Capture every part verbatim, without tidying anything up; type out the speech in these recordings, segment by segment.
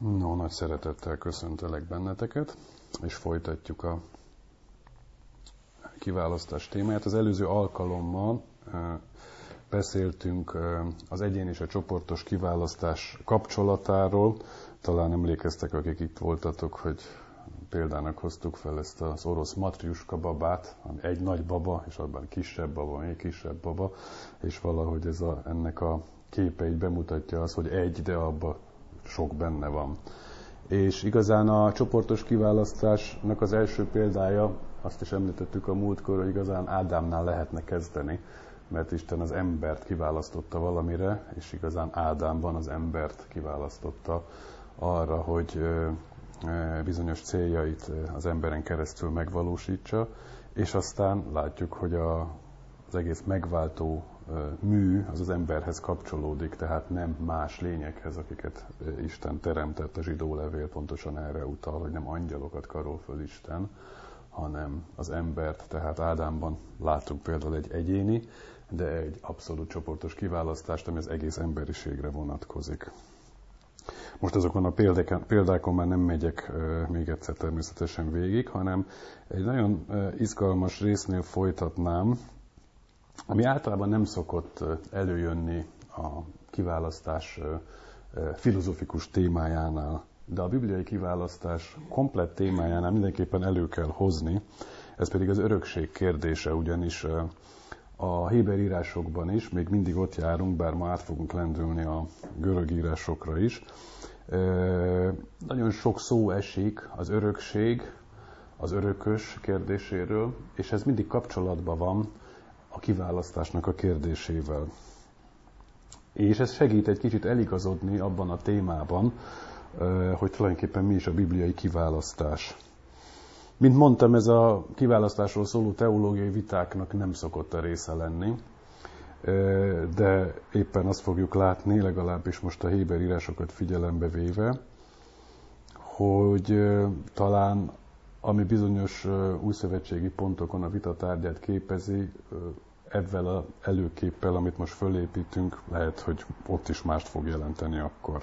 No, nagy szeretettel köszöntelek benneteket, és folytatjuk a kiválasztás témáját. Az előző alkalommal beszéltünk az egyén és a csoportos kiválasztás kapcsolatáról. Talán emlékeztek, akik itt voltatok, hogy példának hoztuk fel ezt az orosz matrjuska babát, ami egy nagy baba, és abban kisebb baba, még kisebb baba, és valahogy ez a, ennek a képe így bemutatja azt, hogy egy, de abban sok benne van. És igazán a csoportos kiválasztásnak az első példája, azt is említettük a múltkor, hogy igazán Ádámnál lehetne kezdeni, mert Isten az embert kiválasztotta valamire, és igazán Ádámban az embert kiválasztotta arra, hogy bizonyos céljait az emberen keresztül megvalósítsa, és aztán látjuk, hogy a, az egész megváltó mű az az emberhez kapcsolódik, tehát nem más lényekhez, akiket Isten teremtett. A zsidó levél pontosan erre utal, hogy nem angyalokat karol föl Isten, hanem az embert, tehát Ádámban látunk például egy egyéni, de egy abszolút csoportos kiválasztást, ami az egész emberiségre vonatkozik. Most azokon a példákon már nem megyek még egyszer természetesen végig, hanem egy nagyon izgalmas résznél folytatnám, ami általában nem szokott előjönni a kiválasztás filozofikus témájánál, de a bibliai kiválasztás komplett témájánál mindenképpen elő kell hozni, ez pedig az örökség kérdése, ugyanis a héber írásokban is, még mindig ott járunk, bár ma át fogunk lendülni a görög írásokra is, nagyon sok szó esik az örökség, az örökös kérdéséről, és ez mindig kapcsolatban van a kiválasztásnak a kérdésével. És ez segít egy kicsit eligazodni abban a témában, hogy tulajdonképpen mi is a bibliai kiválasztás. Mint mondtam, ez a kiválasztásról szóló teológiai vitáknak nem szokott a része lenni, de éppen azt fogjuk látni, legalábbis most a héber írásokat figyelembe véve, hogy talán ami bizonyos újszövetségi pontokon a vita tárgyát képezi, ezzel az előképpel, amit most fölépítünk, lehet, hogy ott is mást fog jelenteni akkor.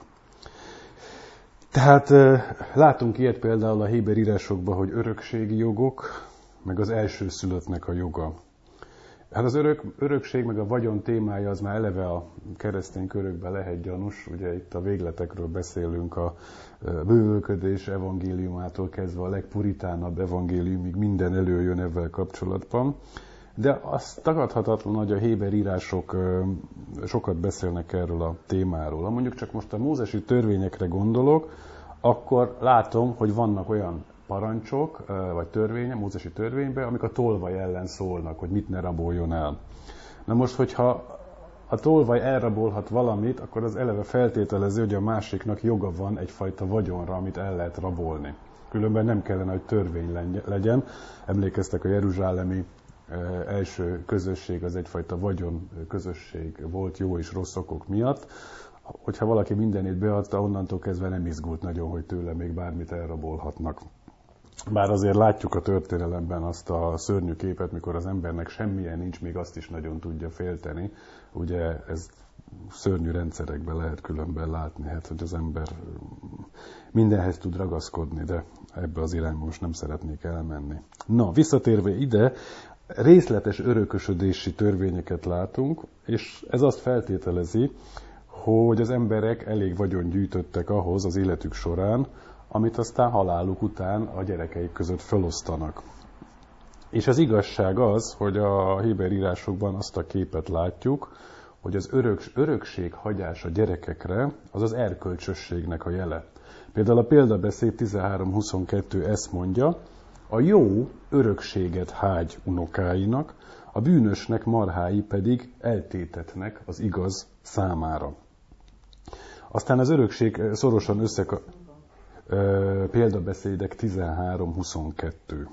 Tehát látunk ilyet például a héber írásokban, hogy örökségi jogok, meg az elsőszülöttnek a joga. Hát az örök, örökség, meg a vagyon témája az már eleve a keresztény körökben lehet gyanús. Ugye itt a végletekről beszélünk, a bővölködés evangéliumától kezdve a legpuritánabb evangéliumig minden előjön ezzel kapcsolatban. De az tagadhatatlan, hogy a héber írások sokat beszélnek erről a témáról. Ha mondjuk csak most a mózesi törvényekre gondolok, akkor látom, hogy vannak olyan parancsok, vagy törvények, mózesi törvényben, amik a tolvaj ellen szólnak, hogy mit ne raboljon el. Na most, hogyha a tolvaj elrabolhat valamit, akkor az eleve feltételező, hogy a másiknak joga van egyfajta vagyonra, amit el lehet rabolni. Különben nem kellene, hogy törvény legyen. Emlékeztek, a jeruzsálemi első közösség az egyfajta vagyon közösség volt jó és rossz okok miatt. Hogyha valaki mindenét beadta, onnantól kezdve nem izgult nagyon, hogy tőle még bármit elrabolhatnak. Bár azért látjuk a történelemben azt a szörnyű képet, mikor az embernek semmilyen nincs, még azt is nagyon tudja félteni. Ugye ez szörnyű rendszerekben lehet különben látni, hát, hogy az ember mindenhez tud ragaszkodni, de ebbe az irányba most nem szeretnék elmenni. Na, visszatérve ide, részletes örökösödési törvényeket látunk, és ez azt feltételezi, hogy az emberek elég vagyon gyűjtöttek ahhoz az életük során, amit aztán haláluk után a gyerekeik között felosztanak. És az igazság az, hogy a héber írásokban azt a képet látjuk, hogy az örök, örökség hagyása gyerekekre az az erkölcsösségnek a jele. Például a példabeszéd tizenhárom huszonkettő ezt mondja, a jó örökséget hágy unokáinak, a bűnösnek marhái pedig eltétetnek az igaz számára. Aztán az örökség szorosan összek a példabeszédek tizenhárom huszonkettő.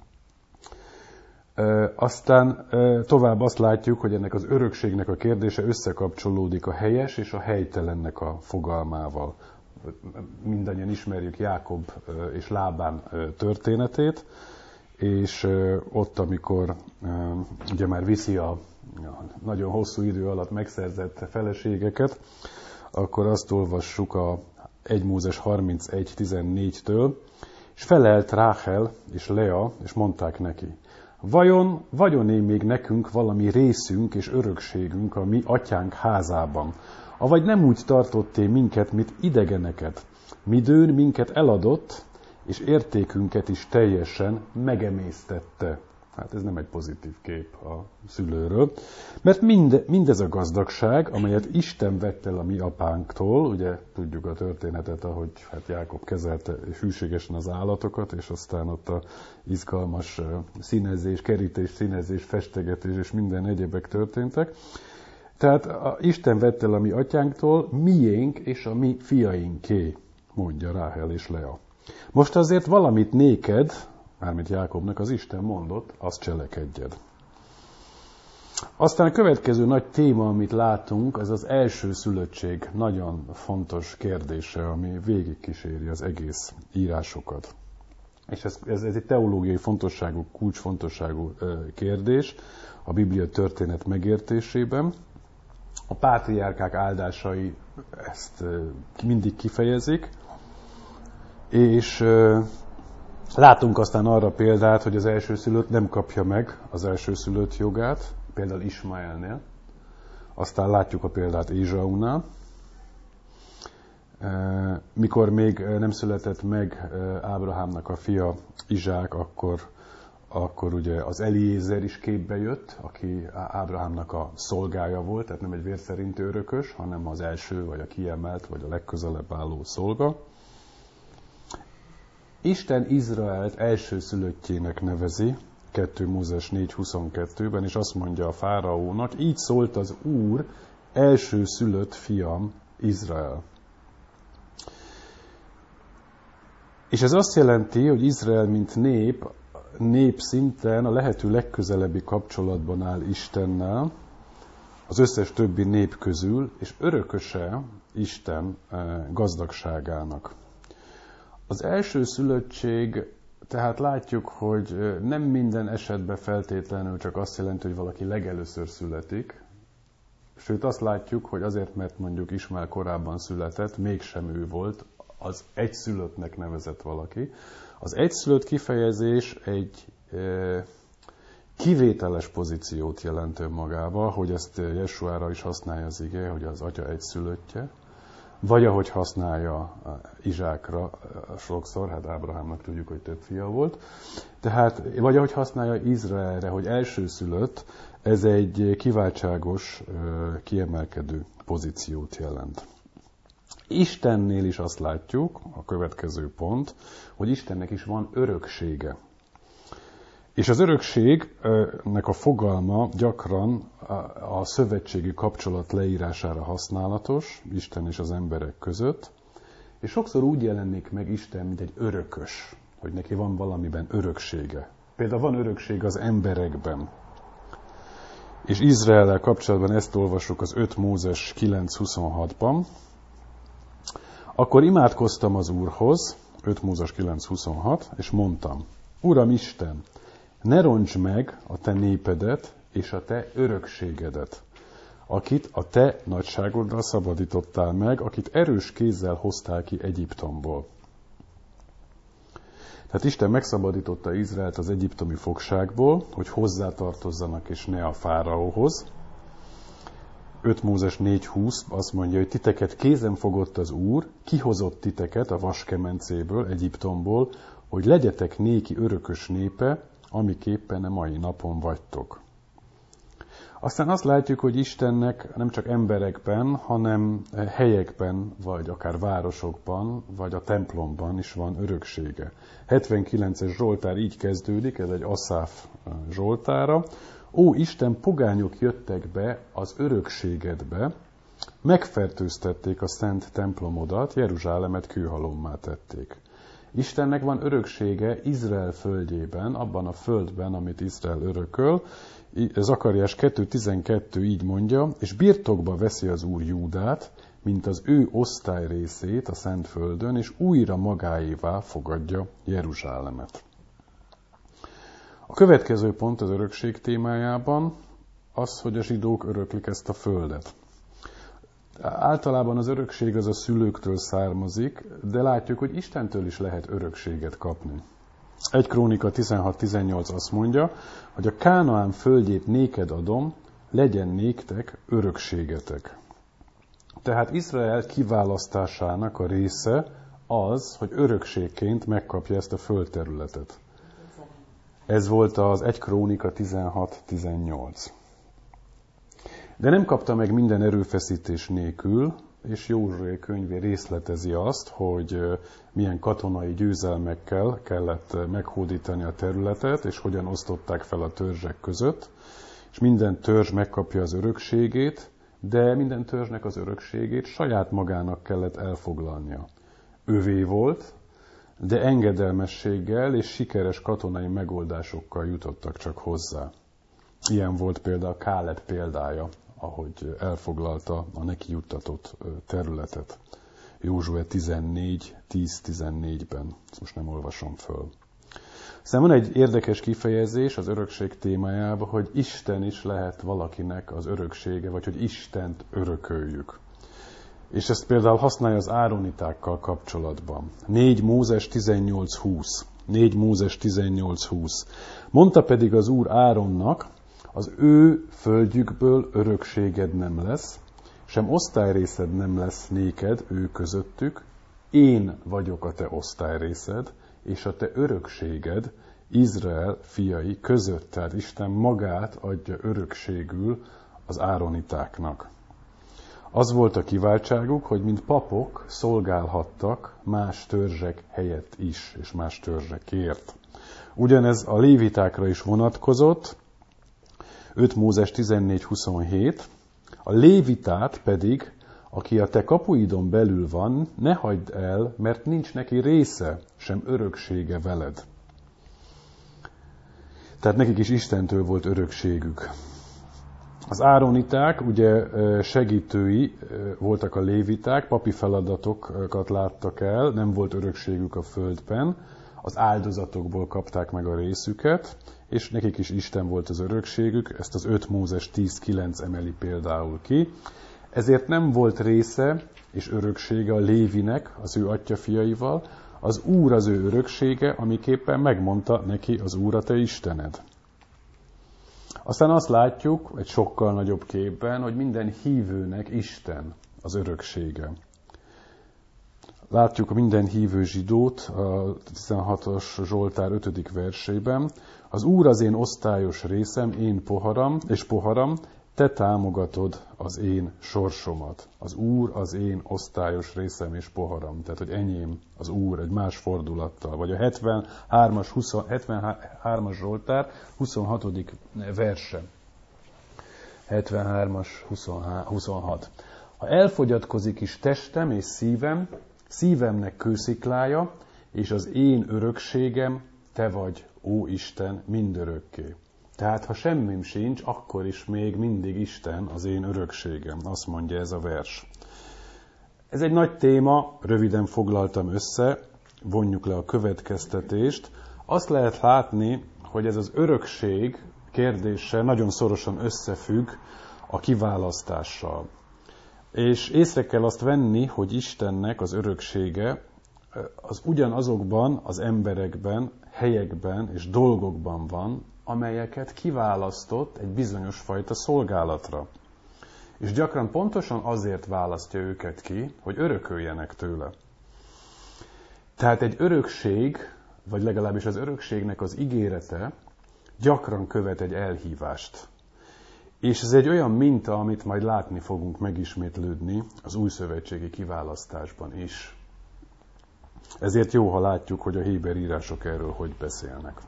Aztán tovább azt látjuk, hogy ennek az örökségnek a kérdése összekapcsolódik a helyes és a helytelennek a fogalmával. Mindannyian ismerjük Jákob és Lábán történetét, és ott, amikor ugye már viszi a nagyon hosszú idő alatt megszerzett feleségeket, akkor azt olvassuk a egy Mózes harmincegy tizennégytől, és felelt Ráhel és Lea, és mondták neki, vajon vagyon-e még nekünk valami részünk és örökségünk a mi atyánk házában? Avagy nem úgy tartotté minket, mint idegeneket, midőn minket eladott, és értékünket is teljesen megemésztette. Hát ez nem egy pozitív kép a szülőről, mert mind, mindez a gazdagság, amelyet Isten vett el a mi apánktól, ugye tudjuk a történetet, ahogy hát Jákob kezelte hűségesen az állatokat, és aztán ott a izgalmas színezés, kerítés, színezés, festegetés és minden egyébek történtek. Tehát a Isten vett el a mi atyánktól, miénk és a mi fiainké, mondja Ráhel és Lea. Most azért valamit néked, mármint Jákobnak az Isten mondott, azt cselekedjed. Aztán a következő nagy téma, amit látunk, az az első szülöttség nagyon fontos kérdése, ami végigkíséri az egész írásokat. És ez, ez, ez egy teológiai fontosságú, kulcsfontosságú kérdés a Biblia történet megértésében. A pátriárkák áldásai ezt mindig kifejezik, és látunk aztán arra példát, hogy az elsőszülött nem kapja meg az elsőszülött jogát, például Ismaelnél. Aztán látjuk a példát Ézsaunál. Mikor még nem született meg Ábrahámnak a fia Izsák, akkor, akkor ugye az Eliézer is képbe jött, aki Ábrahámnak a szolgája volt, tehát nem egy vérszerinti örökös, hanem az első, vagy a kiemelt, vagy a legközelebb álló szolga. Isten Izraelt elsőszülöttjének nevezi, kettő Mózes négy huszonkettőben, és azt mondja a fáraónak, így szólt az Úr, elsőszülött fiam Izrael. És ez azt jelenti, hogy Izrael, mint nép, nép szinten a lehető legközelebbi kapcsolatban áll Istennel, az összes többi nép közül, és örököse Isten gazdagságának. Az első szülöttség, tehát látjuk, hogy nem minden esetben feltétlenül csak azt jelenti, hogy valaki legelőször születik. Sőt, azt látjuk, hogy azért, mert mondjuk Ismael korábban született, mégsem ő volt, az egyszülöttnek nevezett valaki. Az egyszülött kifejezés egy e, kivételes pozíciót jelent önmagába, hogy ezt Jesuára is használja az ige, hogy az atya egyszülöttje. Vagy ahogy használja Izsákra sokszor, hát Ábrahámnak tudjuk, hogy több fia volt. Tehát, vagy ahogy használja Izraelre, hogy elsőszülött, ez egy kiváltságos, kiemelkedő pozíciót jelent. Istennél is azt látjuk, a következő pont, hogy Istennek is van öröksége. És az örökségnek a fogalma gyakran a szövetségi kapcsolat leírására használatos, Isten és az emberek között, és sokszor úgy jelenik meg Isten, mint egy örökös, hogy neki van valamiben öröksége. Például van örökség az emberekben. És Izraellel kapcsolatban ezt olvassuk az öt Mózes kilenc huszonhatban. Akkor imádkoztam az Úrhoz, öt Mózes kilenc huszonhat, és mondtam, Uram Isten, ne roncs meg a te népedet és a te örökségedet, akit a te nagyságoddal szabadítottál meg, akit erős kézzel hoztál ki Egyiptomból. Tehát Isten megszabadította Izraelt az egyiptomi fogságból, hogy hozzátartozzanak és ne a fáraóhoz. öt Mózes négy húsz azt mondja, hogy titeket kézen fogott az Úr, kihozott titeket a vaskemencéből, Egyiptomból, hogy legyetek néki örökös népe, amiképpen a mai napon vagytok. Aztán azt látjuk, hogy Istennek nem csak emberekben, hanem helyekben, vagy akár városokban, vagy a templomban is van öröksége. hetvenkilences Zsoltár így kezdődik, ez egy Aszáf Zsoltára. Ó, Isten, pogányok jöttek be az örökségedbe, megfertőztették a szent templomodat, Jeruzsálemet kőhalommá tették. Istennek van öröksége Izrael földjében, abban a földben, amit Izrael örököl. Zakariás kettő tizenkettő így mondja, és birtokba veszi az Úr Júdát, mint az ő osztály részét a szent földön, és újra magáévá fogadja Jeruzsálemet. A következő pont az örökség témájában az, hogy a zsidók öröklik ezt a földet. Általában az örökség az a szülőktől származik, de látjuk, hogy Istentől is lehet örökséget kapni. Egy Krónika tizenhat tizennyolc azt mondja, hogy a Kánaán földjét néked adom, legyen néktek örökségetek. Tehát Izrael kiválasztásának a része az, hogy örökségként megkapja ezt a földterületet. Ez volt az egy Krónika tizenhat tizennyolc. De nem kapta meg minden erőfeszítés nélkül, és Józsué könyvé részletezi azt, hogy milyen katonai győzelmekkel kellett meghódítani a területet, és hogyan osztották fel a törzsek között, és minden törzs megkapja az örökségét, de minden törzsnek az örökségét saját magának kellett elfoglalnia. Övé volt, de engedelmességgel és sikeres katonai megoldásokkal jutottak csak hozzá. Ilyen volt például Káleb példája, ahogy elfoglalta a neki juttatott területet. Józsué tizennégy tíz tizennégyben. Ezt most nem olvasom föl. Aztán van egy érdekes kifejezés az örökség témájában, hogy Isten is lehet valakinek az öröksége, vagy hogy Istent örököljük. És ezt például használja az áronitákkal kapcsolatban. négy Mózes tizennyolc húsz. négy Mózes tizennyolc húsz. Mondta pedig az Úr Áronnak, az ő földjükből örökséged nem lesz, sem osztályrészed nem lesz néked ő közöttük, én vagyok a te osztályrészed, és a te örökséged Izrael fiai között. Tehát Isten magát adja örökségül az áronitáknak. Az volt a kiváltságuk, hogy mint papok szolgálhattak más törzsek helyett is, és más törzsekért. Ugyanez a lévitákra is vonatkozott, öt Mózes tizennégy huszonhét, a lévitát pedig, aki a te kapuidon belül van, ne hagyd el, mert nincs neki része, sem öröksége veled. Tehát nekik is Istentől volt örökségük. Az ároniták ugye segítői voltak a léviták, papi feladatokat láttak el, nem volt örökségük a földben, az áldozatokból kapták meg a részüket, és nekik is Isten volt az örökségük, ezt az öt Mózes tíz kilenc emeli például ki. Ezért nem volt része és öröksége a Lévinek, az ő atyafiaival, az Úr az ő öröksége, amiképpen megmondta neki az Úr a te Istened. Aztán azt látjuk egy sokkal nagyobb képben, hogy minden hívőnek Isten az öröksége. Látjuk minden hívő zsidót a tizenhatos Zsoltár ötödik versében. Az Úr az én osztályos részem, én poharam, és poharam, te támogatod az én sorsomat. Az Úr az én osztályos részem és poharam. Tehát, hogy enyém az Úr egy más fordulattal. Vagy a hetvenhármas Zsoltár huszonhatodik verse. hetvenhármas huszonhat. Ha elfogyatkozik is testem és szívem, szívemnek kősziklája, és az én örökségem, te vagy, ó Isten, mindörökké. Tehát, ha semmim sincs, akkor is még mindig Isten az én örökségem. Azt mondja ez a vers. Ez egy nagy téma, röviden foglaltam össze, vonjuk le a következtetést. Azt lehet látni, hogy ez az örökség kérdése nagyon szorosan összefügg a kiválasztással. És észre kell azt venni, hogy Istennek az öröksége az ugyanazokban az emberekben, helyekben és dolgokban van, amelyeket kiválasztott egy bizonyos fajta szolgálatra. És gyakran pontosan azért választja őket ki, hogy örököljenek tőle. Tehát egy örökség, vagy legalábbis az örökségnek az ígérete gyakran követ egy elhívást. És ez egy olyan minta, amit majd látni fogunk megismétlődni az újszövetségi kiválasztásban is. Ezért jó, ha látjuk, hogy a héber írások erről hogy beszélnek.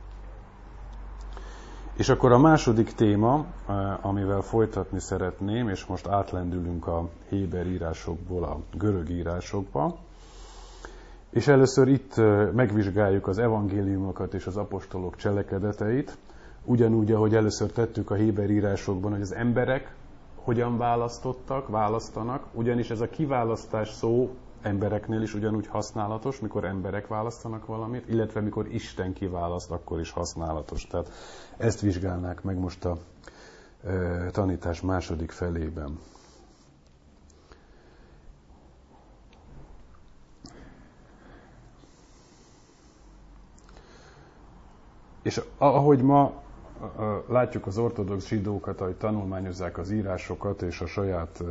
És akkor a második téma, amivel folytatni szeretném, és most átlendülünk a héber írásokból a görög írásokba, és először itt megvizsgáljuk az evangéliumokat és az apostolok cselekedeteit, ugyanúgy, ahogy először tettük a héber írásokban, hogy az emberek hogyan választottak, választanak, ugyanis ez a kiválasztás szó embereknél is ugyanúgy használatos, mikor emberek választanak valamit, illetve mikor Isten kiválaszt, akkor is használatos. Tehát ezt vizsgálnák meg most a e, tanítás második felében. És ahogy ma látjuk az ortodox zsidókat, ahogy tanulmányozzák az írásokat és a saját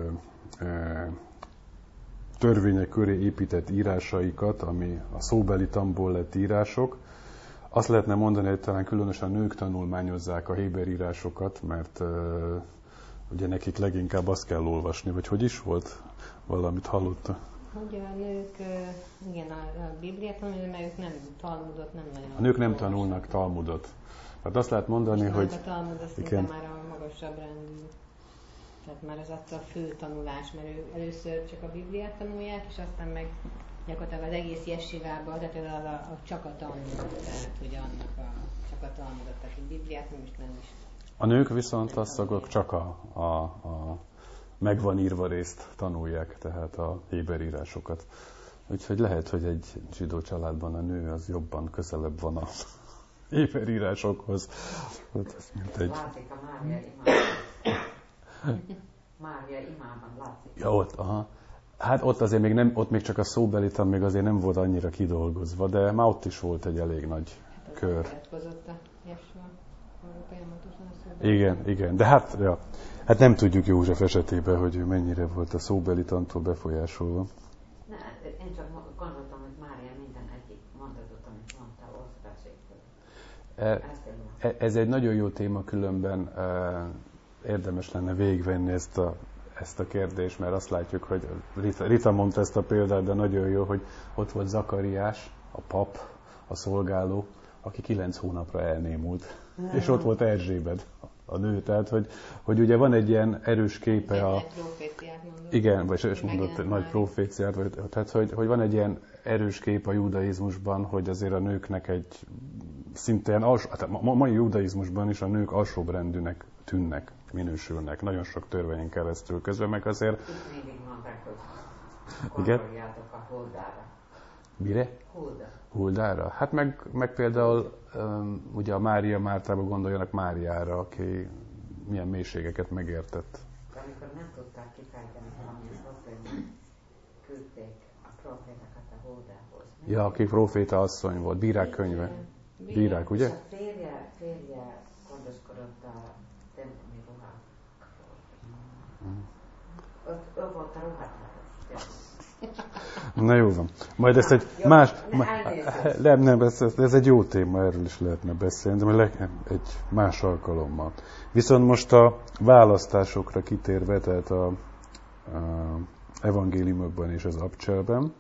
törvények köré épített írásaikat, ami a szóbeli tanból lett írások, azt lehetne mondani, hogy talán különösen nők tanulmányozzák a héber írásokat, mert uh, ugye nekik leginkább azt kell olvasni, vagy hogy is volt? Valamit hallotta? Hogy a nők, igen, a, a Bibliát tanulnak, mert ők nem Talmudot, nem nagyon. A nők nem tanulnak Talmudot. Hát azt lehet mondani, most hogy... a Talmud az igen, már a magasabb rendű. Tehát már az a fő tanulás, mert ők először csak a Bibliát tanulják, és aztán meg gyakorlatilag az egész jesivában, tehát az a, a, csak a Talmudot, tehát hogy annak a, csak a Talmudot, tehát a Bibliát nem is nem is. A nők viszont azt azok csak a, a, a megvan írva részt tanulják, tehát a héber írásokat. Úgyhogy lehet, hogy egy zsidó családban a nő az jobban közelebb van a héber írásokhoz. Mint egy... Látszik a Mária imában. Mária imában látszik. Ja, ott, aha. Hát ott azért még nem, ott még csak a szóbeli tan még azért nem volt annyira kidolgozva, de már ott is volt egy elég nagy hát kör. Igen, igen, de hát, ja, hát nem tudjuk József esetében, hogy ő mennyire volt a szóbeli tantól befolyásolva. Ne, én csak gondoltam, hogy Mária minden egyik mondatot, amit mondta, osztásékből. Ez egy nagyon jó téma, különben érdemes lenne végigvenni ezt a ezt a kérdést, mert azt látjuk, hogy Rita, Rita mondta ezt a példát, de nagyon jó, hogy ott volt Zakariás, a pap, a szolgáló, aki kilenc hónapra elnémult. Mm. És ott volt Erzsébet, a nő. Tehát, hogy, hogy ugye van egy ilyen erős képe a... Igen, vagy és mondott egy nagy proféciát, vagy, tehát, hogy, hogy van egy ilyen erős kép a judaizmusban, hogy azért a nőknek egy szintén, alsó, hát a mai judaizmusban is a nők alsóbrendűnek tűnnek, minősülnek, nagyon sok törvényen keresztül közben, meg azért... Itt mindig mondták, hogy gondoljátok a Huldára. Mire? Hulda. Huldára? Hát meg, meg például um, ugye a Mária Mártába gondoljanak Máriára, aki milyen mélységeket megértett. De amikor nem tudták kifejteni valamilyen problémát, küldték a profétákat a Huldához. Ja, aki proféta asszony volt, Bírák könyve. Bírák, ugye? És a férje, férje gondoskodott a templomi ruhákról. Mm. Ő volt a ruhátláros. Na jó van. Majd ezt egy jó, más... Nem, nem, ez, ez egy jó téma, erről is lehetne beszélni, de le, egy más alkalommal. Viszont most a választásokra kitérve, tehát a, a evangéliumokban és az abcselben,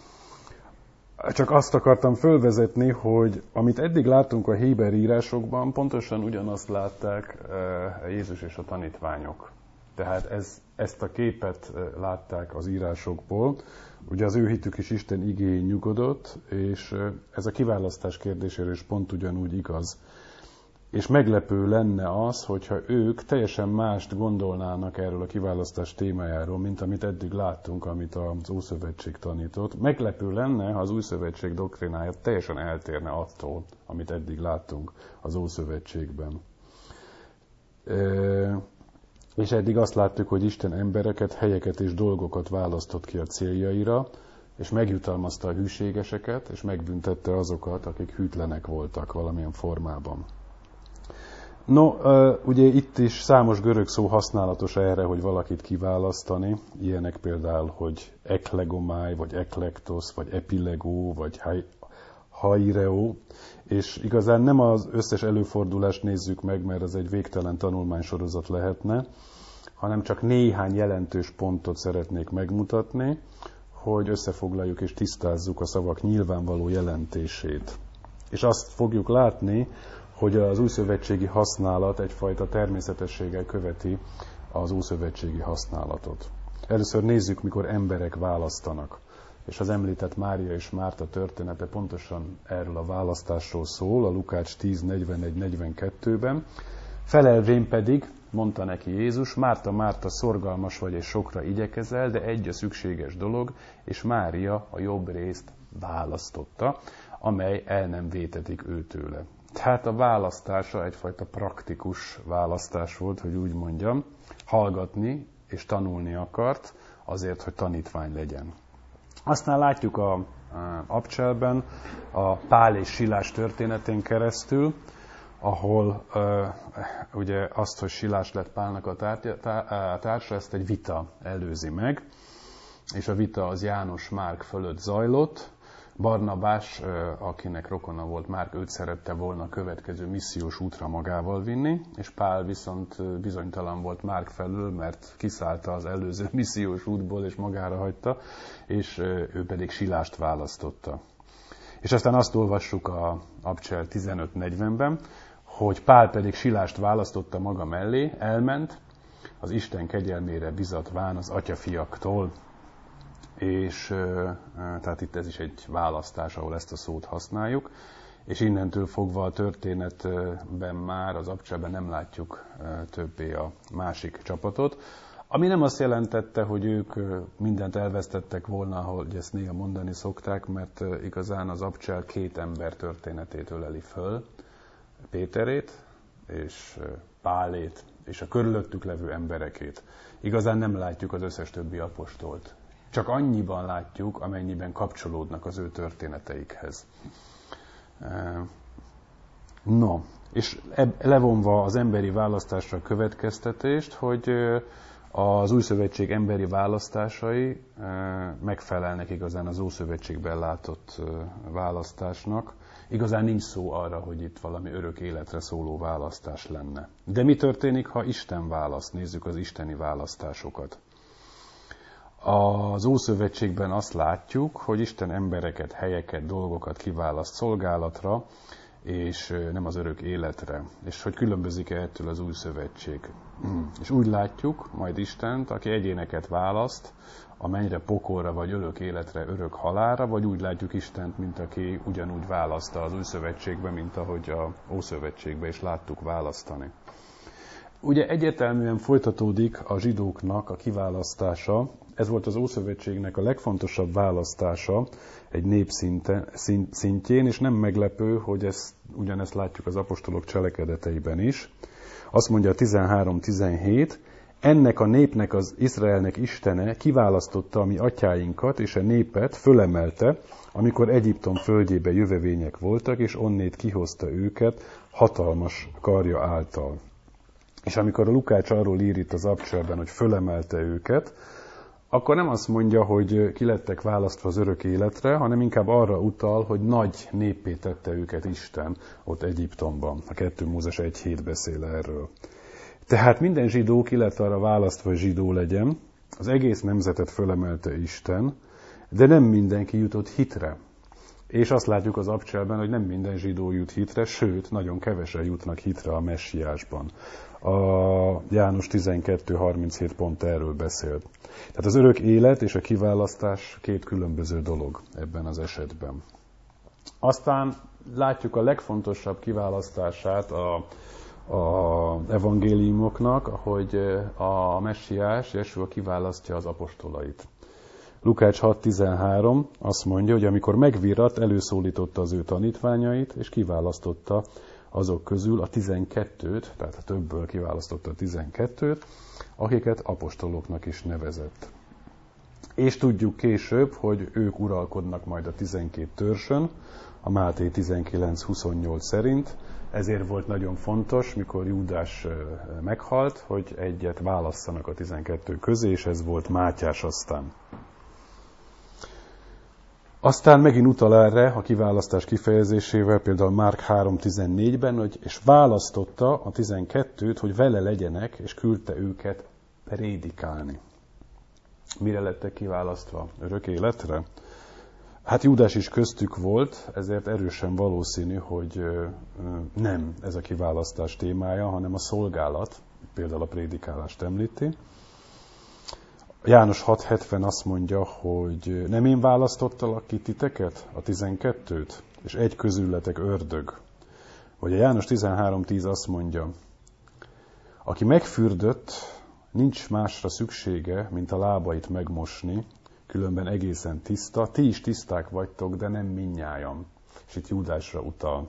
csak azt akartam fölvezetni, hogy amit eddig láttunk a héber írásokban, pontosan ugyanazt látták Jézus és a tanítványok. Tehát ez, ezt a képet látták az írásokból. Ugye az ő hitük is Isten igéjén nyugodott, és ez a kiválasztás kérdésére is pont ugyanúgy igaz. És meglepő lenne az, hogyha ők teljesen mást gondolnának erről a kiválasztás témájáról, mint amit eddig láttunk, amit az Ószövetség tanított. Meglepő lenne, ha az Újszövetség doktrinája teljesen eltérne attól, amit eddig láttunk az Ószövetségben. E- és eddig azt láttuk, hogy Isten embereket, helyeket és dolgokat választott ki a céljaira, és megjutalmazta a hűségeseket, és megbüntette azokat, akik hűtlenek voltak valamilyen formában. No, ugye itt is számos görög szó használatos erre, hogy valakit kiválasztani. Ilyenek például, hogy eklegomáj, vagy eklektos, vagy epilegó, vagy haireo. És igazán nem az összes előfordulást nézzük meg, mert ez egy végtelen tanulmánysorozat lehetne, hanem csak néhány jelentős pontot szeretnék megmutatni, hogy összefoglaljuk és tisztázzuk a szavak nyilvánvaló jelentését. És azt fogjuk látni, hogy az újszövetségi használat egyfajta természetességgel követi az ószövetségi használatot. Először nézzük, mikor emberek választanak. És az említett Mária és Márta története pontosan erről a választásról szól, a Lukács tíz negyvenegy negyvenkettőben. Felelvén pedig, mondta neki Jézus, Márta, Márta, szorgalmas vagy és sokra igyekezel, de egy a szükséges dolog, és Mária a jobb részt választotta, amely el nem vétetik őtőle. Tehát a választása egyfajta praktikus választás volt, hogy úgy mondjam, hallgatni és tanulni akart, azért, hogy tanítvány legyen. Aztán látjuk a abcselben, a Pál és Silás történetén keresztül, ahol uh, ugye azt, hogy Silás lett Pálnak a társa, ezt egy vita előzi meg, és a vita az János Márk fölött zajlott. Barnabás, akinek rokona volt Márk, őt szerette volna a következő missziós útra magával vinni, és Pál viszont bizonytalan volt Márk felől, mert kiszállta az előző missziós útból, és magára hagyta, és ő pedig Silást választotta. És aztán azt olvassuk a Abcsel tizenöt negyvenben, hogy Pál pedig Silást választotta maga mellé, elment, az Isten kegyelmére bizatván az atyafiaktól. És tehát itt ez is egy választás, ahol ezt a szót használjuk, és innentől fogva a történetben már, az Abcselben nem látjuk többé a másik csapatot, ami nem azt jelentette, hogy ők mindent elvesztettek volna, ahogy ezt néha mondani szokták, mert igazán az Abcsel két ember történetét öleli föl, Péterét és Pálét, és a körülöttük levő emberekét. Igazán nem látjuk az összes többi apostolt. Csak annyiban látjuk, amennyiben kapcsolódnak az ő történeteikhez. No, és levonva az emberi választásra a következtetést, hogy az új szövetség emberi választásai megfelelnek igazán az Ószövetségben látott választásnak. Igazán nincs szó arra, hogy itt valami örök életre szóló választás lenne. De mi történik, ha Isten választ? Nézzük az isteni választásokat. Az Ószövetségben azt látjuk, hogy Isten embereket, helyeket, dolgokat kiválaszt szolgálatra, és nem az örök életre. És hogy különbözik-e ettől az Új Szövetség. És úgy látjuk majd Istent, aki egyéneket választ, a mennyre, pokolra vagy örök életre, örök halálra, vagy úgy látjuk Istent, mint aki ugyanúgy választa az Új Szövetségben, mint ahogy a Ószövetségben is láttuk választani. Ugye egyértelműen folytatódik a zsidóknak a kiválasztása. Ez volt az Ószövetségnek a legfontosabb választása egy nép szintjén, és nem meglepő, hogy ezt, ugyanezt látjuk az apostolok cselekedeteiben is. Azt mondja a tizenhárom tizenhét, ennek a népnek, az Izraelnek Istene kiválasztotta a mi atyáinkat, és a népet fölemelte, amikor Egyiptom földjébe jövevények voltak, és onnét kihozta őket hatalmas karja által. És amikor a Lukács arról ír itt az Abcselben, hogy fölemelte őket, akkor nem azt mondja, hogy ki lettek választva az örök életre, hanem inkább arra utal, hogy nagy néppé tette őket Isten ott Egyiptomban. A kettő Mózes egy hét beszél erről. Tehát minden zsidó ki lett arra választva, hogy zsidó legyen, az egész nemzetet fölemelte Isten, de nem mindenki jutott hitre. És azt látjuk az Abcselben, hogy nem minden zsidó jut hitre, sőt, nagyon kevesen jutnak hitre a messiásban. A János tizenkettő harminchét pont erről beszélt. Tehát az örök élet és a kiválasztás két különböző dolog ebben az esetben. Aztán látjuk a legfontosabb kiválasztását a, a evangéliumoknak, hogy a messiás, Jesua kiválasztja az apostolait. Lukács hat tizenhárom azt mondja, hogy amikor megvirratt, előszólította az ő tanítványait, és kiválasztotta azok közül a tizenkettőt, tehát a többből kiválasztotta a tizenkettőt, akiket apostoloknak is nevezett. És tudjuk később, hogy ők uralkodnak majd a tizenkét törzsön, a Máté tizenkilenc huszonnyolc szerint, ezért volt nagyon fontos, mikor Júdás meghalt, hogy egyet válasszanak a tizenkettő közé, és ez volt Mátyás aztán. Aztán megint utal erre a kiválasztás kifejezésével, például Márk három tizennégyben, hogy és választotta a tizenkettőt, hogy vele legyenek, és küldte őket prédikálni. Mire lettek kiválasztva? Örök életre? Hát Júdás is köztük volt, ezért erősen valószínű, hogy nem ez a kiválasztás témája, hanem a szolgálat, például a prédikálást említi. János hat hetven azt mondja, hogy nem én választottalak ki titeket, a tizenkettőt, és egy közületek ördög. Vagy a János tizenhárom tíz azt mondja, aki megfürdött, nincs másra szüksége, mint a lábait megmosni, különben egészen tiszta. Ti is tiszták vagytok, de nem mindnyájan. És itt Júdásra utal.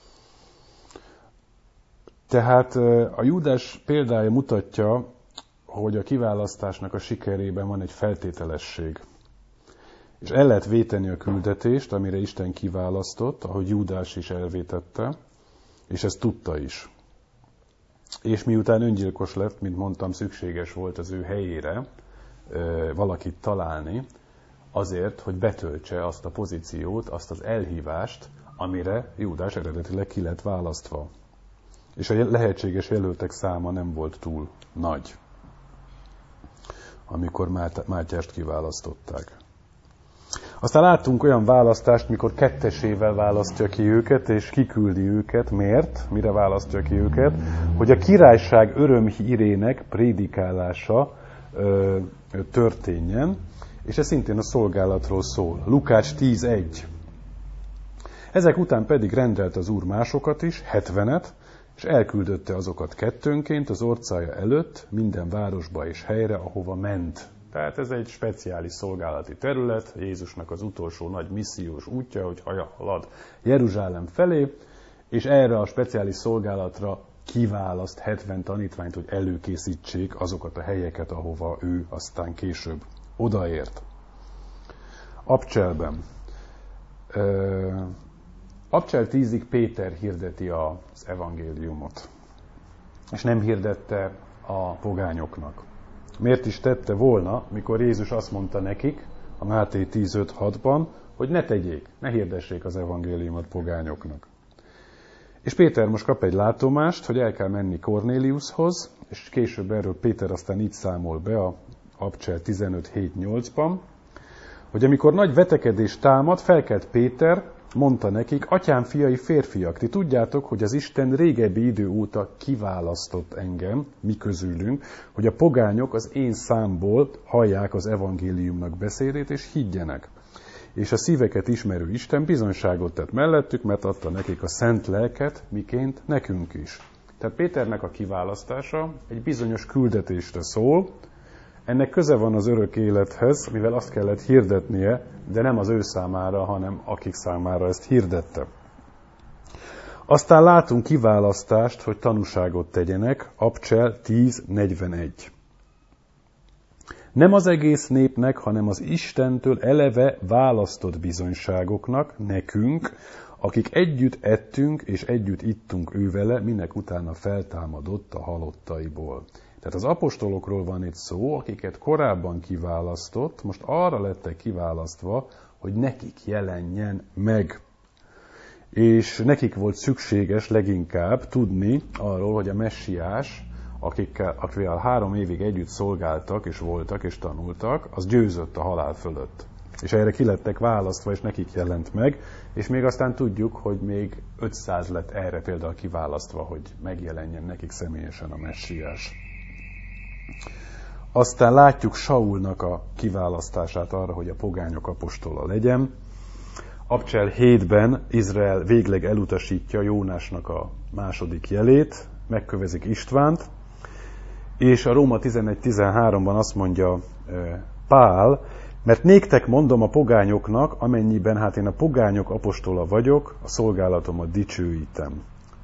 Tehát a Júdás példája mutatja, hogy a kiválasztásnak a sikerében van egy feltételesség. És el lehet véteni a küldetést, amire Isten kiválasztott, ahogy Júdás is elvétette, És ezt tudta is. És miután öngyilkos lett, mint mondtam, szükséges volt az ő helyére valakit találni, azért, hogy betöltse azt a pozíciót, azt az elhívást, amire Júdás eredetileg ki lett választva. És a lehetséges jelöltek száma nem volt túl nagy, amikor Mátyást kiválasztották. Aztán láttunk olyan választást, mikor kettesével választja ki őket, és kiküldi őket. Miért? Mire választja ki őket? Hogy a királyság örömhírének prédikálása ö, ö, történjen, és ez szintén a szolgálatról szól. Lukács tíz egy. Ezek után pedig rendelt az Úr másokat is, hetvenet, és elküldötte azokat kettőnként az orcája előtt minden városba és helyre, ahova ment. Tehát ez egy speciális szolgálati terület, Jézusnak az utolsó nagy missziós útja, hogy halad Jeruzsálem felé, és erre a speciális szolgálatra kiválaszt hetven tanítványt, hogy előkészítsék azokat a helyeket, ahova ő aztán később odaért. Abcselben. Abcsel tízig Péter hirdeti az evangéliumot, és nem hirdette a pogányoknak. Miért is tette volna, mikor Jézus azt mondta nekik, a Máté tíz öt hatban, hogy ne tegyék, ne hirdessék az evangéliumot pogányoknak. És Péter most kap egy látomást, hogy el kell menni Kornéliushoz, és később erről Péter aztán így számol be a Abcsel tizenöt hét nyolcban, hogy amikor nagy vetekedés támad, felkelt Péter, mondta nekik, atyám fiai férfiak, ti tudjátok, hogy az Isten régebbi idő óta kiválasztott engem, mi közülünk, hogy a pogányok az én számból hallják az evangéliumnak beszédét, és higgyenek. És a szíveket ismerő Isten bizonyságot tett mellettük, mert adta nekik a szent lelket, miként nekünk is. Tehát Péternek a kiválasztása egy bizonyos küldetésre szól. Ennek köze van az örök élethez, mivel azt kellett hirdetnie, de nem az ő számára, hanem akik számára ezt hirdette. Aztán látunk kiválasztást, hogy tanúságot tegyenek, Abcsel tíz negyvenegy. Nem az egész népnek, hanem az Istentől eleve választott bizonyságoknak, nekünk, akik együtt ettünk és együtt ittunk ővele, minek utána feltámadott a halottaiból. Tehát az apostolokról van itt szó, akiket korábban kiválasztott, most arra lettek kiválasztva, hogy nekik jelenjen meg. És nekik volt szükséges leginkább tudni arról, hogy a messiás, akikkel, akikkel három évig együtt szolgáltak, és voltak, és tanultak, az győzött a halál fölött. És erre ki lettek választva, és nekik jelent meg, és még aztán tudjuk, hogy még ötszáz lett erre például kiválasztva, hogy megjelenjen nekik személyesen a messiás. Aztán látjuk Saulnak a kiválasztását arra, hogy a pogányok apostola legyen. Abcsel hétben Izrael végleg elutasítja Jónásnak a második jelét, megkövezik Istvánt, és a Róma tizenegy tizenháromban azt mondja Pál, mert néktek mondom a pogányoknak, amennyiben hát én a pogányok apostola vagyok, a szolgálatomat dicsőítem.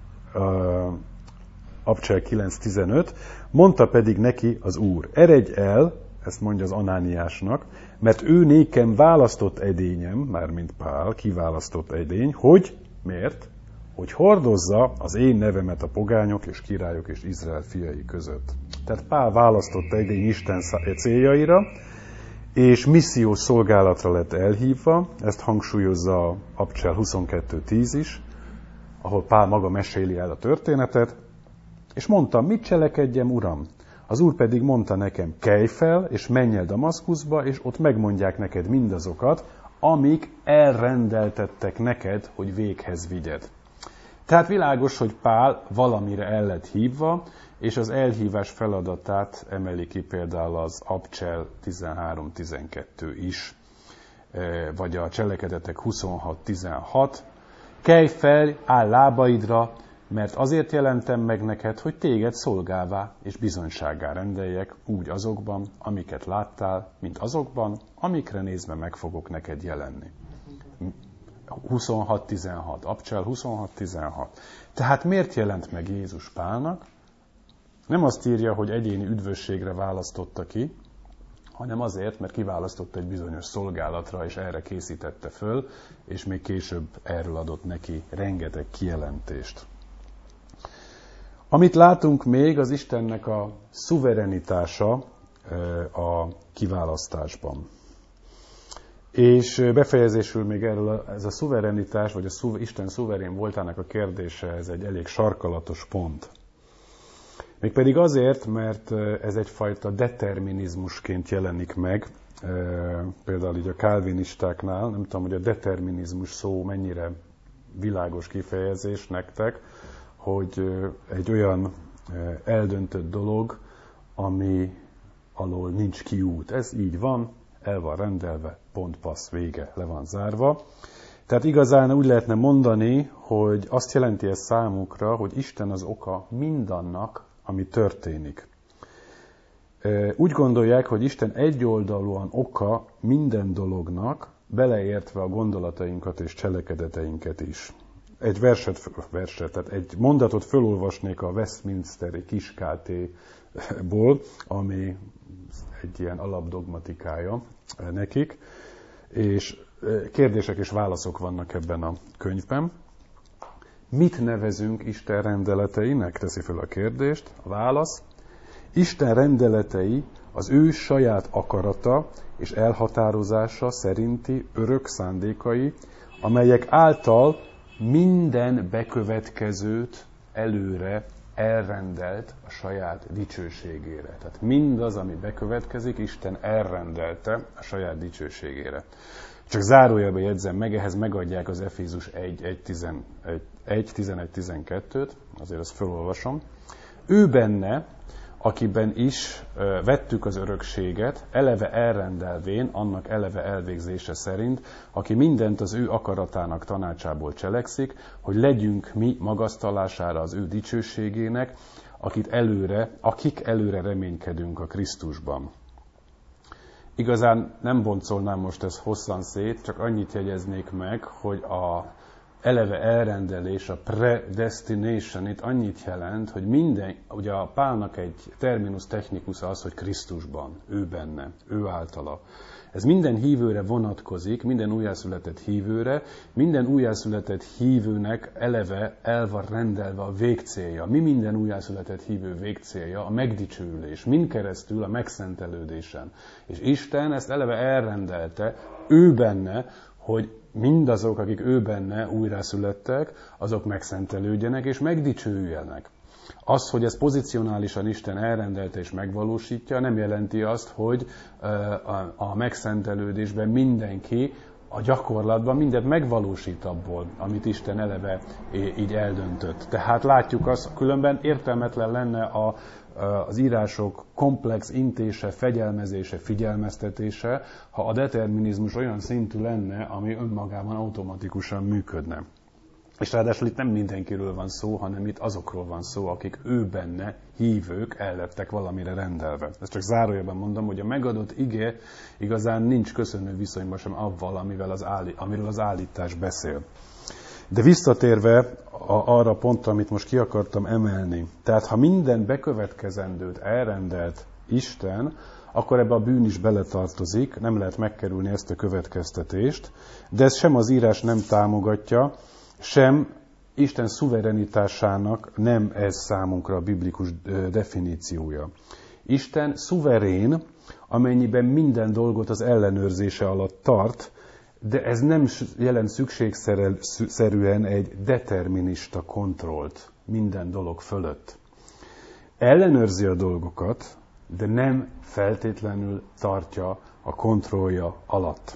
Abcsel kilenc tizenöt, mondta pedig neki az Úr, eredj el, ezt mondja az Anániásnak, mert ő nékem választott edényem, mármint Pál, kiválasztott edény, hogy, miért? Hogy hordozza az én nevemet a pogányok és királyok és Izrael fiai között. Tehát Pál választott edény Isten céljaira, és missziós szolgálatra lett elhívva, ezt hangsúlyozza Abcsel huszonkettő tíz is, ahol Pál maga meséli el a történetet, és mondtam, mit cselekedjem, Uram? Az Úr pedig mondta nekem, kelj fel, és menj el Damaszkuszba, és ott megmondják neked mindazokat, amik elrendeltettek neked, hogy véghez vigyed. Tehát világos, hogy Pál valamire el lett hívva, és az elhívás feladatát emeli ki például az Abcsel tizenhárom tizenkettő is, vagy a Cselekedetek huszonhat tizenhat. Kelj fel, áll lábaidra, mert azért jelentem meg neked, hogy téged szolgává és bizonysággá rendeljek úgy azokban, amiket láttál, mint azokban, amikre nézve meg fogok neked jelenni. huszonhat tizenhat, Abcsel huszonhat tizenhat. Tehát miért jelent meg Jézus Pálnak? Nem azt írja, hogy egyéni üdvösségre választotta ki, hanem azért, mert kiválasztotta egy bizonyos szolgálatra, és erre készítette föl, és még később erről adott neki rengeteg kijelentést. Amit látunk még, az Istennek a szuverenitása a kiválasztásban. És befejezésül még erről ez a szuverenitás, vagy a szuver, Isten szuverén voltának a kérdése, ez egy elég sarkalatos pont. Mégpedig azért, mert ez egyfajta determinizmusként jelenik meg, például így a kálvinistáknál, nem tudom, hogy a determinizmus szó mennyire világos kifejezés nektek, hogy egy olyan eldöntött dolog, ami alól nincs kiút. Ez így van, el van rendelve, pont, passz, vége, le van zárva. Tehát igazán úgy lehetne mondani, hogy azt jelenti ez számukra, hogy Isten az oka mindannak, ami történik. Úgy gondolják, hogy Isten egyoldalúan oka minden dolognak, beleértve a gondolatainkat és cselekedeteinket is. Egy verset, verset, tehát egy mondatot fölolvasnék a Westminsteri kiskátéból, ami egy ilyen alapdogmatikája nekik, és kérdések és válaszok vannak ebben a könyvben. Mit nevezünk Isten rendeleteinek? Teszi fel a kérdést. A válasz. Isten rendeletei az ő saját akarata és elhatározása szerinti örök szándékai, amelyek által minden bekövetkezőt előre elrendelt a saját dicsőségére. Tehát mindaz, ami bekövetkezik, Isten elrendelte a saját dicsőségére. Csak zárójelben jegyzem meg, ehhez megadják az Efézus egy tizenegy tizenkettőt, azért azt felolvasom. Ő benne, akiben is vettük az örökséget, eleve elrendelvén, annak eleve elvégzése szerint, aki mindent az ő akaratának tanácsából cselekszik, hogy legyünk mi magasztalására az ő dicsőségének, akit előre, akik előre reménykedünk a Krisztusban. Igazán nem boncolnám most ezt hosszan szét, csak annyit jegyeznék meg, hogy a eleve elrendelés, a predestination itt annyit jelent, hogy minden, ugye a Pálnak egy terminus technicus az, hogy Krisztusban, ő benne, ő általa. Ez minden hívőre vonatkozik, minden újjászületett hívőre, minden újjászületett hívőnek eleve el van rendelve a végcélja. Mi minden újjászületett hívő végcélja? A megdicsőülés, mind keresztül a megszentelődésen. És Isten ezt eleve elrendelte, ő benne, hogy mindazok, akik ő benne újjászülettek, azok megszentelődjenek és megdicsőüljenek. Az, hogy ez pozicionálisan Isten elrendelte és megvalósítja, nem jelenti azt, hogy a megszentelődésben mindenki a gyakorlatban mindent megvalósít abból, amit Isten eleve így eldöntött. Tehát látjuk azt, különben értelmetlen lenne a, az írások komplex intése, fegyelmezése, figyelmeztetése, ha a determinizmus olyan szintű lenne, ami önmagában automatikusan működne. És ráadásul itt nem mindenkiről van szó, hanem itt azokról van szó, akik ő benne hívők, el lettek valamire rendelve. Ezt csak zárójelben mondom, hogy a megadott ige igazán nincs köszönő viszonyban sem avval, amivel az állí, amiről az állítás beszél. De visszatérve a, arra pontra, amit most ki akartam emelni, tehát ha minden bekövetkezendőt elrendelt Isten, akkor ebbe a bűn is beletartozik, nem lehet megkerülni ezt a következtetést, de ez sem az írás nem támogatja, sem Isten szuverenitásának nem ez számunkra a biblikus definíciója. Isten szuverén, amennyiben minden dolgot az ellenőrzése alatt tart, de ez nem jelent szükségszerűen egy determinista kontrollt minden dolog fölött. Ellenőrzi a dolgokat, de nem feltétlenül tartja a kontrollja alatt.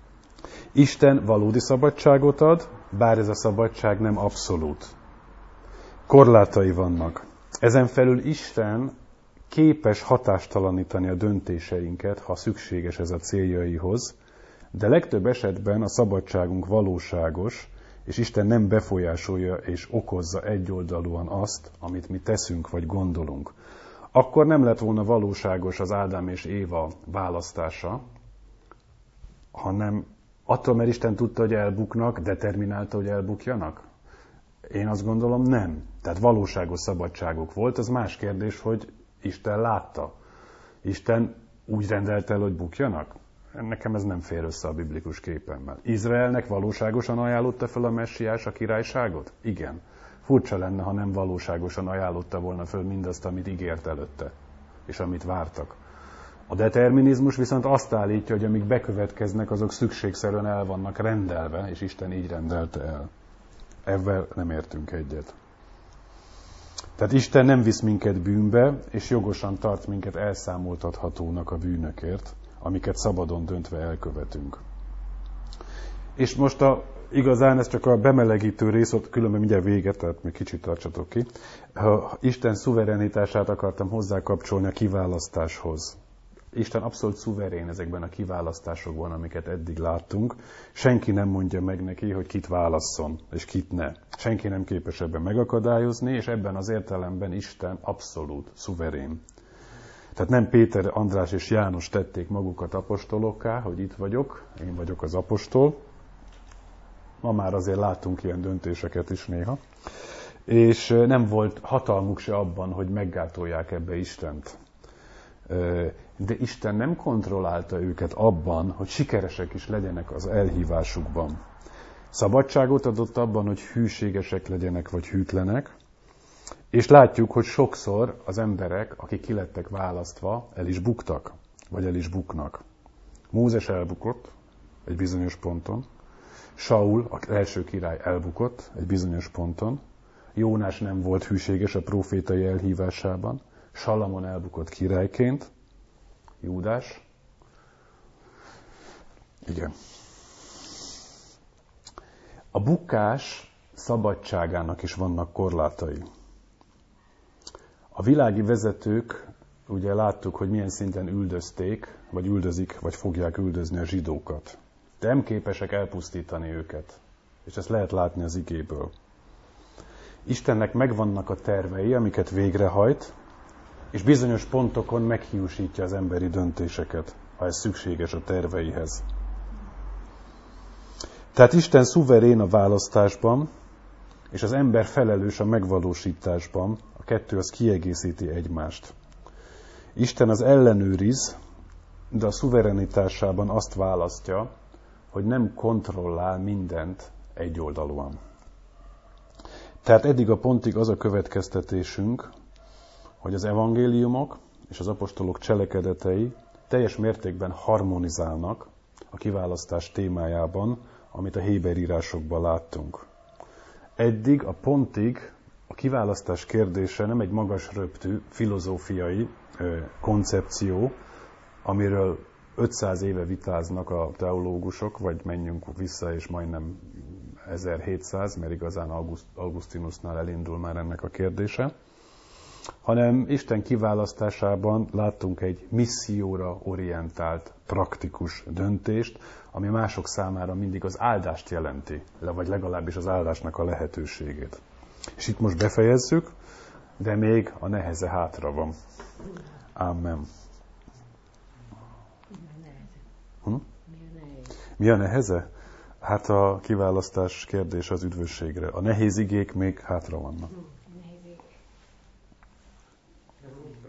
Isten valódi szabadságot ad, bár ez a szabadság nem abszolút. Korlátai vannak. Ezen felül Isten képes hatástalanítani a döntéseinket, ha szükséges ez a céljaihoz, de legtöbb esetben a szabadságunk valóságos, és Isten nem befolyásolja és okozza egyoldalúan azt, amit mi teszünk vagy gondolunk. Akkor nem lett volna valóságos az Ádám és Éva választása, hanem attól, mert Isten tudta, hogy elbuknak, determinálta, hogy elbukjanak? Én azt gondolom, nem. Tehát valóságos szabadságuk volt. Az más kérdés, hogy Isten látta. Isten úgy rendelte el, hogy bukjanak? Nekem ez nem fér össze a biblikus képemmel. Izraelnek valóságosan ajánlotta fel a messiás a királyságot? Igen. Furcsa lenne, ha nem valóságosan ajánlotta volna föl mindazt, amit ígért előtte, és amit vártak. A determinizmus viszont azt állítja, hogy amik bekövetkeznek, azok szükségszerűen el vannak rendelve, és Isten így rendelte el. Ebben nem értünk egyet. Tehát Isten nem visz minket bűnbe, és jogosan tart minket elszámoltathatónak a bűnökért, amiket szabadon döntve elkövetünk. És most a, igazán ez csak a bemelegítő rész, ott különben mindjárt véget, tehát még kicsit tartsatok ki. Ha Isten szuverenitását akartam hozzákapcsolni a kiválasztáshoz. Isten abszolút szuverén ezekben a kiválasztásokban, amiket eddig láttunk. Senki nem mondja meg neki, hogy kit válasszon, és kit ne. Senki nem képes ebben megakadályozni, és ebben az értelemben Isten abszolút szuverén. Tehát nem Péter, András és János tették magukat apostolokká, hogy itt vagyok, én vagyok az apostol. Ma már azért látunk ilyen döntéseket is néha. És nem volt hatalmuk se abban, hogy meggátolják ebbe Istent. De Isten nem kontrollálta őket abban, hogy sikeresek is legyenek az elhívásukban. Szabadságot adott abban, hogy hűségesek legyenek, vagy hűtlenek, és látjuk, hogy sokszor az emberek, akik ki lettek választva, el is buktak, vagy el is buknak. Mózes elbukott egy bizonyos ponton, Saul, az első király elbukott egy bizonyos ponton, Jónás nem volt hűséges a prófétai elhívásában, Salamon elbukott királyként, Júdás. Igen. A bukás szabadságának is vannak korlátai. A világi vezetők, ugye láttuk, hogy milyen szinten üldözték, vagy üldözik, vagy fogják üldözni a zsidókat. De nem képesek elpusztítani őket. És ezt lehet látni az igéből. Istennek megvannak a tervei, amiket végrehajt, és bizonyos pontokon meghiúsítja az emberi döntéseket, ha ez szükséges a terveihez. Tehát Isten szuverén a választásban, és az ember felelős a megvalósításban, a kettő az kiegészíti egymást. Isten az ellenőriz, de a szuverenitásában azt választja, hogy nem kontrollál mindent egyoldalúan. Tehát eddig a pontig az a következtetésünk, hogy az evangéliumok és az apostolok cselekedetei teljes mértékben harmonizálnak a kiválasztás témájában, amit a Héber írásokban láttunk. Eddig a pontig a kiválasztás kérdése nem egy magas röptű filozófiai ö, koncepció, amiről ötszáz éve vitáznak a teológusok, vagy menjünk vissza, és majdnem ezerhétszáz, mert igazán August, Augustinusnál elindul már ennek a kérdése, hanem Isten kiválasztásában láttunk egy misszióra orientált, praktikus döntést, ami mások számára mindig az áldást jelenti, vagy legalábbis az áldásnak a lehetőségét. És itt most befejezzük, de még a neheze hátra van. Amen. Hm? Mi a neheze? Hát a kiválasztás kérdés az üdvösségre. A nehéz igék még hátra vannak.